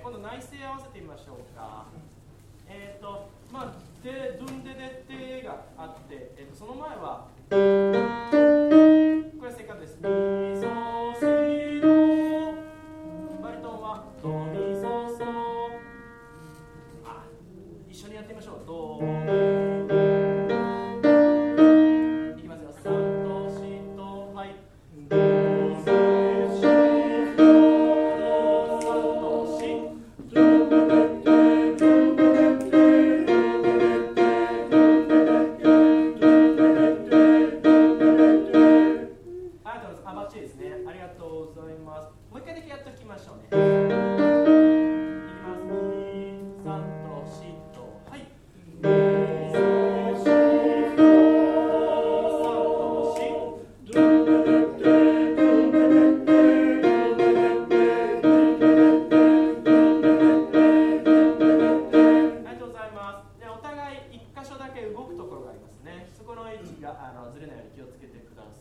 今度内声合わせてみましょうか。で、ドゥンデデテがあって、その前はこれ正確です。ミソシド、バリトンはドミソソ。一緒にやってみましょう。ドミいきますよ。サとシと、はい。ドミソシド、サとシド。バッチリですね。ありがとうございます。もう一回だけやっておきましょうね。いきます。ミ、サとシと、はい。ミ、ソ、シ、ド、サとシ、ド、ありがとうございます。で、お互い一箇所だけ動くところがありますね。そこの位置がずれないように気をつけてください。